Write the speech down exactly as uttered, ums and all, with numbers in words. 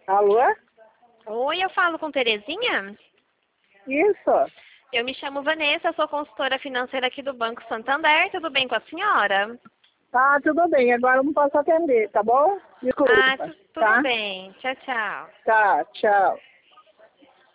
Alô? Oi, eu falo com Terezinha? Isso. Eu me chamo Vanessa, sou consultora financeira aqui do Banco Santander. Tudo bem com a senhora? Tá, tudo bem. Agora eu não posso atender, tá bom? Ah, Desculpa, tu- tudo tá? bem. Tchau, tchau. Tá, tchau.